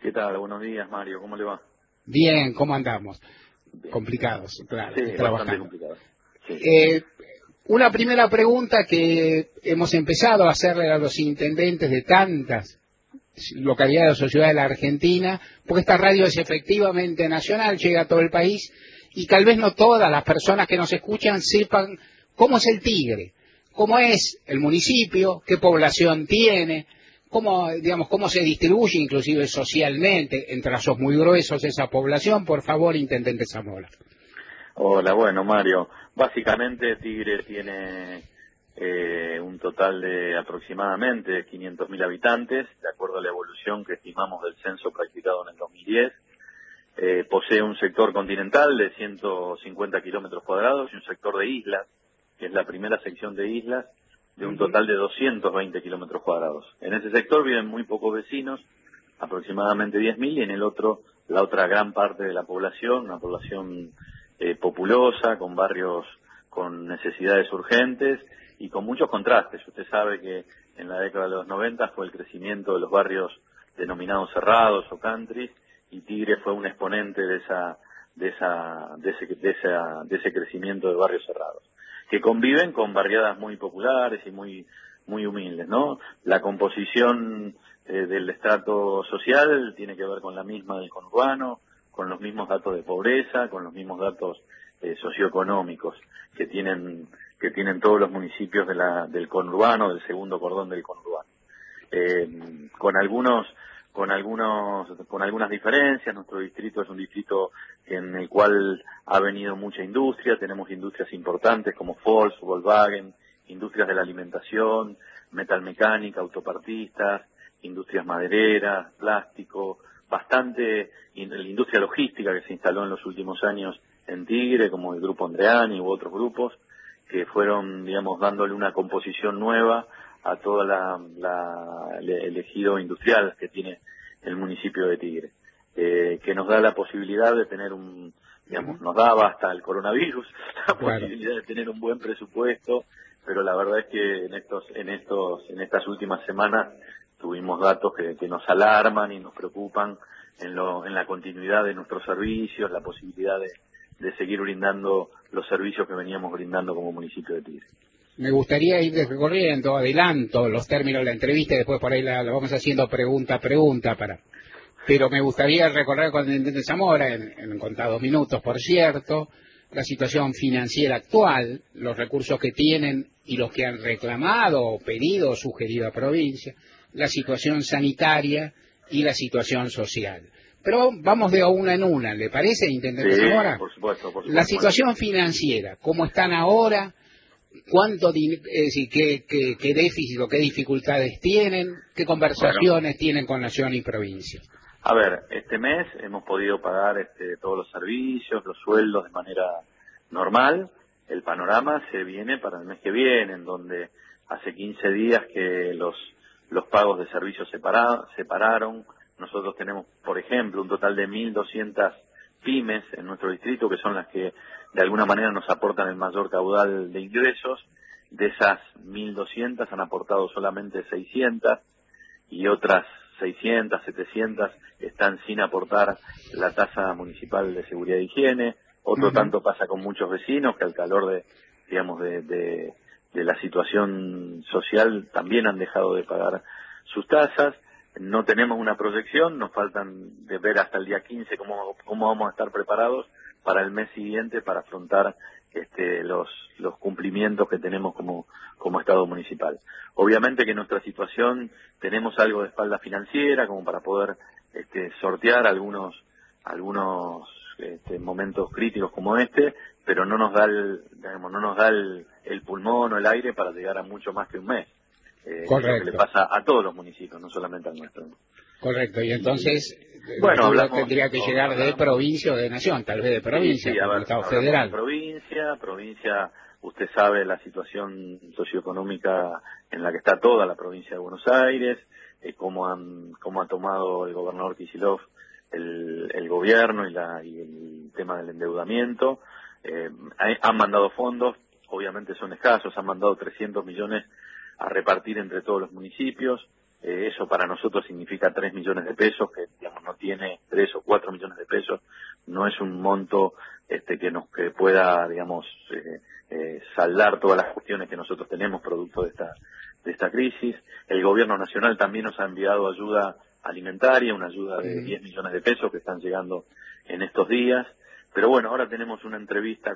¿Qué tal? Buenos días, Mario. ¿Cómo le va? Bien, ¿cómo andamos? Bien. Complicados, claro, Sí, bastante trabajando. complicado. Sí. Una primera pregunta que hemos empezado a hacerle a los intendentes de tantas localidades o ciudades de la Argentina, porque esta radio es efectivamente nacional, llega a todo el país, y tal vez no todas las personas que nos escuchan sepan cómo es el Tigre, cómo es el municipio, qué población tiene, cómo se distribuye inclusive socialmente entre trazos muy gruesos esa población. Por favor, intendente Zamora. Hola, bueno, Mario. Básicamente Tigre tiene un total de aproximadamente 500.000 habitantes, de acuerdo a la evolución que estimamos del censo practicado en el 2010. Posee un sector continental de 150 kilómetros cuadrados y un sector de islas, que es la primera sección de islas, de un total de 220 kilómetros cuadrados. En ese sector viven muy pocos vecinos, aproximadamente 10.000, y en el otro, la otra gran parte de la población, una población populosa, con barrios con necesidades urgentes y con muchos contrastes. Usted sabe que en la década de los 90 fue el crecimiento de los barrios denominados cerrados o country, y Tigre fue un exponente de ese crecimiento de barrios cerrados, que conviven con barriadas muy populares y muy humildes, ¿no? La composición del estrato social tiene que ver con la misma del conurbano, con los mismos datos de pobreza, con los mismos datos socioeconómicos que tienen todos los municipios del conurbano, del segundo cordón del conurbano. Con algunas diferencias. Nuestro distrito es un distrito en el cual ha venido mucha industria. Tenemos industrias importantes como Ford, Volkswagen, industrias de la alimentación, metalmecánica, autopartistas, industrias madereras, plástico, bastante la industria logística que se instaló en los últimos años en Tigre, como el Grupo Andreani u otros grupos, que fueron, digamos, dándole una composición nueva a toda el ejido industrial que tiene el municipio de Tigre, que nos da la posibilidad de tener nos daba hasta el coronavirus la posibilidad de tener un buen presupuesto, pero la verdad es que en estas últimas semanas tuvimos datos que nos alarman y nos preocupan en la continuidad de nuestros servicios, la posibilidad de seguir brindando los servicios que veníamos brindando como municipio de Tigre. Me gustaría ir recorriendo, adelanto los términos de la entrevista y después por ahí la vamos haciendo pregunta a pregunta pero me gustaría recorrer con el intendente Zamora, en contados minutos, por cierto, la situación financiera actual, los recursos que tienen y los que han reclamado, o pedido o sugerido a provincia, la situación sanitaria y la situación social. Pero vamos de una en una, ¿le parece, intendente Zamora? Por supuesto. La situación financiera, ¿cómo están ahora? ¿Qué déficit o qué dificultades tienen? ¿Qué conversaciones tienen con nación y provincia? A ver, este mes hemos podido pagar todos los servicios, los sueldos de manera normal. El panorama se viene para el mes que viene, en donde hace 15 días que los pagos de servicios se pararon. Nosotros tenemos, por ejemplo, un total de 1.200 pymes en nuestro distrito, que son las que de alguna manera nos aportan el mayor caudal de ingresos. De esas 1.200 han aportado solamente 600, y otras 600, 700 están sin aportar la tasa municipal de seguridad e higiene. Otro tanto pasa con muchos vecinos que al calor de la situación social también han dejado de pagar sus tasas. No tenemos una proyección, nos faltan de ver hasta el día 15 cómo vamos a estar preparados para el mes siguiente para afrontar los cumplimientos que tenemos como Estado municipal. Obviamente que en nuestra situación tenemos algo de espalda financiera como para poder sortear algunos momentos críticos como pero no nos da el pulmón o el aire para llegar a mucho más que un mes. Es lo que le pasa a todos los municipios, no solamente al nuestro, ¿no? Correcto, y entonces tendría que llegar de provincia o de nación, tal vez de provincia, como el Estado federal. Provincia, usted sabe la situación socioeconómica en la que está toda la provincia de Buenos Aires, cómo ha tomado el gobernador Kicillof el gobierno y el tema del endeudamiento. Han mandado fondos, obviamente son escasos, han mandado 300 millones a repartir entre todos los municipios. Eso para nosotros significa 3 millones de pesos que, digamos, es un monto que pueda, digamos, saldar todas las cuestiones que nosotros tenemos producto de esta crisis. El gobierno nacional también nos ha enviado ayuda alimentaria, una ayuda de 10 millones de pesos que están llegando en estos días. Pero bueno, ahora tenemos una entrevista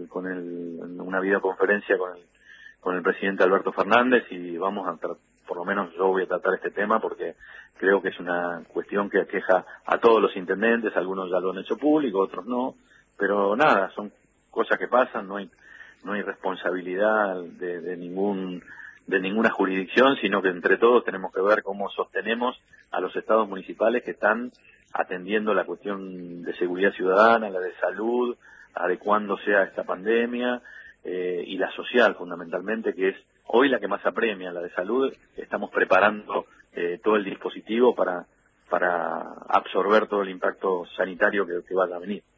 una videoconferencia con el presidente Alberto Fernández y vamos a por lo menos yo voy a tratar este tema porque creo que es una cuestión que aqueja a todos los intendentes, algunos ya lo han hecho público, otros no, pero nada, son cosas que pasan, no hay responsabilidad de ninguna jurisdicción, sino que entre todos tenemos que ver cómo sostenemos a los estados municipales que están atendiendo la cuestión de seguridad ciudadana, la de salud, adecuándose a esta pandemia, y la social fundamentalmente, que es hoy la que más apremia, la de salud. Estamos preparando todo el dispositivo para absorber todo el impacto sanitario que vaya a venir.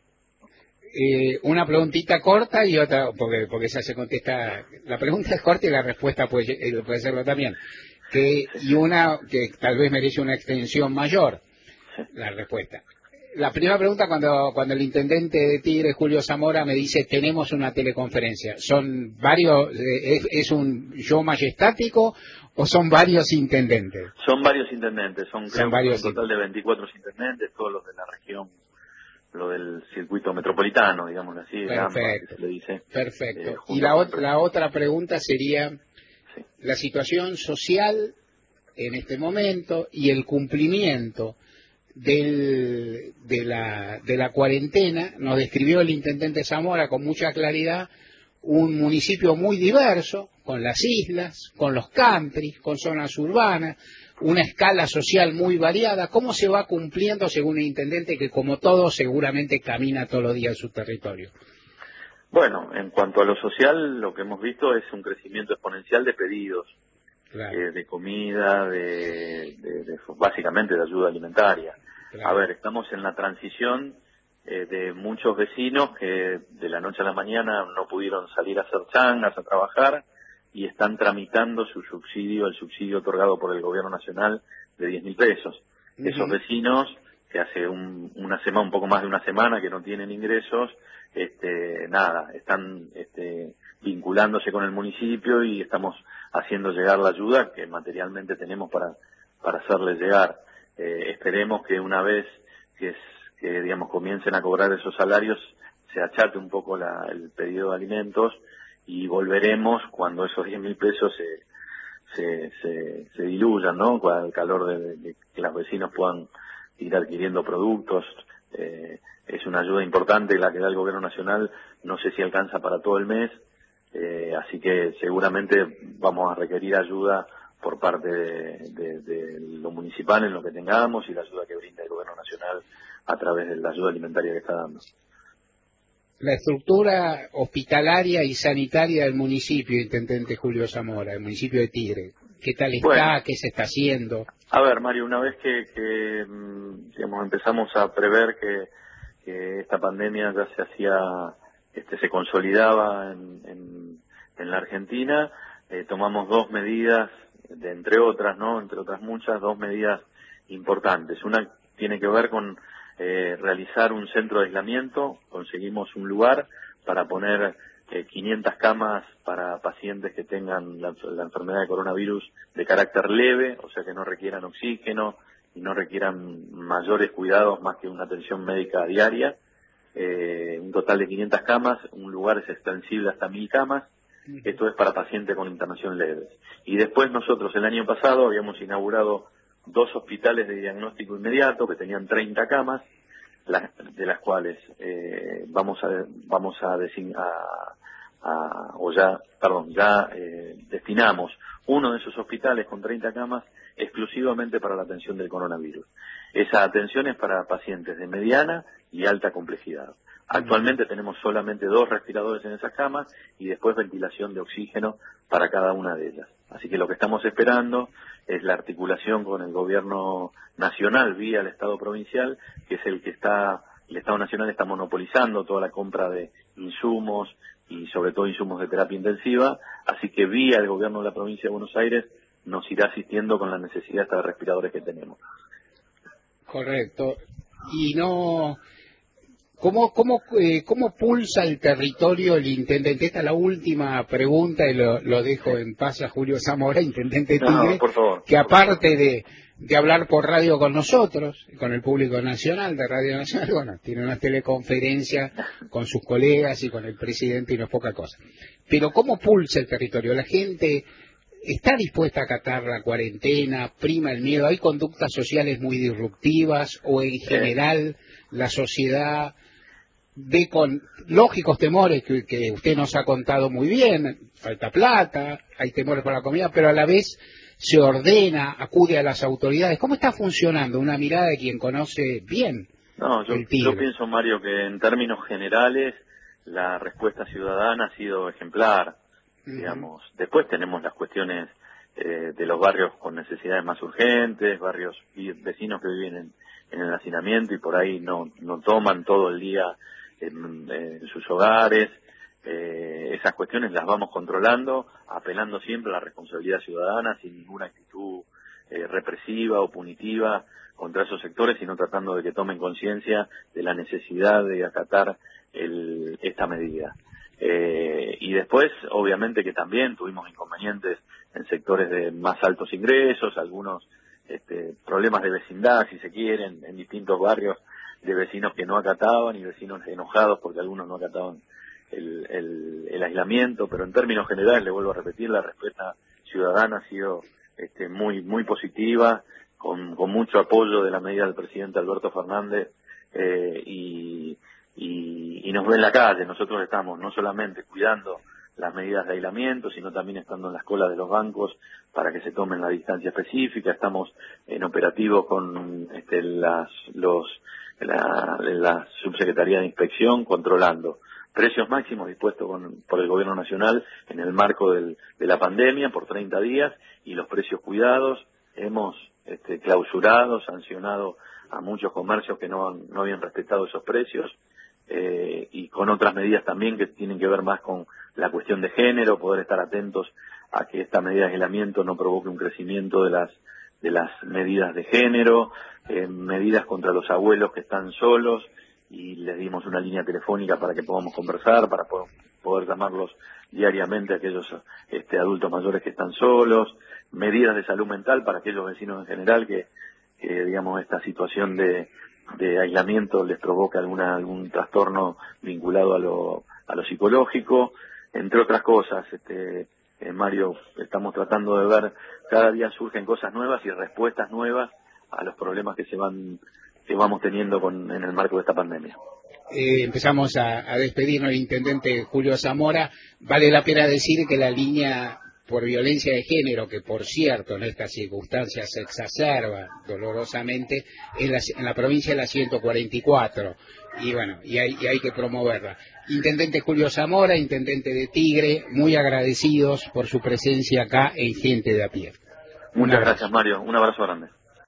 Una preguntita corta y otra, porque esa se contesta, la pregunta es corta y la respuesta puede serlo también, y una que tal vez merece una extensión mayor, la respuesta. La primera pregunta, cuando el intendente de Tigre, Julio Zamora, me dice tenemos una teleconferencia, ¿son varios, es un show majestático o son varios intendentes? Son varios intendentes, son varios un total de 24 intendentes, todos los de la región, lo del circuito metropolitano, digamos así, Perfecto, se le dice. Perfecto. Y la otra pregunta sería, sí, la situación social en este momento y el cumplimiento de la cuarentena. Nos describió el intendente Zamora con mucha claridad un municipio muy diverso, con las islas, con los country, con zonas urbanas, una escala social muy variada. ¿Cómo se va cumpliendo según el intendente, que como todo seguramente camina todos los días en su territorio? Bueno, en cuanto a lo social, lo que hemos visto es un crecimiento exponencial de pedidos, claro, de comida, básicamente de ayuda alimentaria. Claro. A ver, estamos en la transición de muchos vecinos que de la noche a la mañana no pudieron salir a hacer changas, a trabajar, y están tramitando su subsidio, el subsidio otorgado por el gobierno nacional de 10.000 pesos. Esos vecinos que hace un poco más de una semana que no tienen ingresos, están vinculándose con el municipio y estamos haciendo llegar la ayuda que materialmente tenemos para hacerles llegar. Esperemos que una vez que digamos comiencen a cobrar esos salarios se achate un poco el pedido de alimentos y volveremos cuando esos 10.000 pesos se diluyan, ¿no? Con el calor de que los vecinos puedan ir adquiriendo productos. Es una ayuda importante la que da el gobierno nacional, no sé si alcanza para todo el mes, así que seguramente vamos a requerir ayuda por parte de lo municipal en lo que tengamos y la ayuda que brinda el gobierno nacional a través de la ayuda alimentaria que está dando. La estructura hospitalaria y sanitaria del municipio, intendente Julio Zamora, el municipio de Tigre, ¿qué tal está? Bueno, ¿qué se está haciendo? A ver, Mario, una vez que digamos empezamos a prever que esta pandemia ya se consolidaba en la Argentina, tomamos dos medidas, entre otras muchas, dos medidas importantes. Una tiene que ver con realizar un centro de aislamiento. Conseguimos un lugar para poner 500 camas para pacientes que tengan la enfermedad de coronavirus de carácter leve, o sea que no requieran oxígeno y no requieran mayores cuidados más que una atención médica diaria. Un total de 500 camas, un lugar es extensible hasta 1.000 camas. Esto es para pacientes con internación leves. Y después nosotros el año pasado habíamos inaugurado 2 hospitales de diagnóstico inmediato que tenían 30 camas, de las cuales destinamos uno de esos hospitales con 30 camas exclusivamente para la atención del coronavirus. Esa atención es para pacientes de mediana y alta complejidad. Actualmente tenemos solamente 2 respiradores en esas camas y después ventilación de oxígeno para cada una de ellas. Así que lo que estamos esperando es la articulación con el gobierno nacional vía el Estado provincial, que es el Estado nacional está monopolizando toda la compra de insumos y sobre todo insumos de terapia intensiva, así que vía el gobierno de la provincia de Buenos Aires nos irá asistiendo con la necesidad de respiradores que tenemos. Correcto. Y no, ¿Cómo pulsa el territorio el intendente? Esta es la última pregunta y lo dejo en paz a Julio Zamora, intendente Tigre, por favor, que aparte de hablar por radio con nosotros, con el público nacional de Radio Nacional, bueno, tiene una teleconferencia con sus colegas y con el presidente y no es poca cosa. Pero ¿cómo pulsa el territorio? La gente está dispuesta a acatar la cuarentena, prima el miedo, hay conductas sociales muy disruptivas o en general la sociedad ve con lógicos temores que usted nos ha contado muy bien, falta plata, hay temores por la comida, pero a la vez se ordena, acude a las autoridades. ¿Cómo está funcionando? Una mirada de quien conoce bien el Tigre. Yo pienso, Mario, que en términos generales la respuesta ciudadana ha sido ejemplar, digamos. Después tenemos las cuestiones de los barrios con necesidades más urgentes, barrios vecinos que viven en el hacinamiento y por ahí no toman todo el día en sus hogares. Esas cuestiones las vamos controlando, apelando siempre a la responsabilidad ciudadana, sin ninguna actitud represiva o punitiva contra esos sectores, sino tratando de que tomen conciencia de la necesidad de acatar esta medida. Y después, obviamente que también tuvimos inconvenientes en sectores de más altos ingresos, algunos problemas de vecindad, si se quieren, en distintos barrios, de vecinos que no acataban y vecinos enojados porque algunos no acataban el aislamiento, pero en términos generales, le vuelvo a repetir, la respuesta ciudadana ha sido muy positiva, con mucho apoyo de la medida del presidente Alberto Fernández, y nos ve en la calle. Nosotros estamos no solamente cuidando las medidas de aislamiento, sino también estando en las colas de los bancos para que se tomen la distancia específica. Estamos en operativo con la Subsecretaría de Inspección, controlando precios máximos dispuestos por el Gobierno Nacional en el marco de la pandemia por 30 días y los precios cuidados. Hemos clausurado, sancionado a muchos comercios que no habían respetado esos precios, y con otras medidas también que tienen que ver más con la cuestión de género, poder estar atentos a que esta medida de aislamiento no provoque un crecimiento de las medidas de género, medidas contra los abuelos que están solos, y les dimos una línea telefónica para que podamos conversar, para poder llamarlos diariamente a aquellos adultos mayores que están solos, medidas de salud mental para aquellos vecinos en general que digamos, esta situación de aislamiento les provoca algún trastorno vinculado a lo psicológico, entre otras cosas. Mario, estamos tratando de ver, cada día surgen cosas nuevas y respuestas nuevas a los problemas que vamos teniendo en el marco de esta pandemia. Empezamos a despedirnos del intendente Julio Zamora. Vale la pena decir que la línea por violencia de género, que por cierto en estas circunstancias se exacerba dolorosamente, en la provincia de la 144, y bueno, y hay que promoverla. Intendente Julio Zamora, intendente de Tigre, muy agradecidos por su presencia acá en Gente de a Pie. Muchas gracias, Mario, un abrazo grande.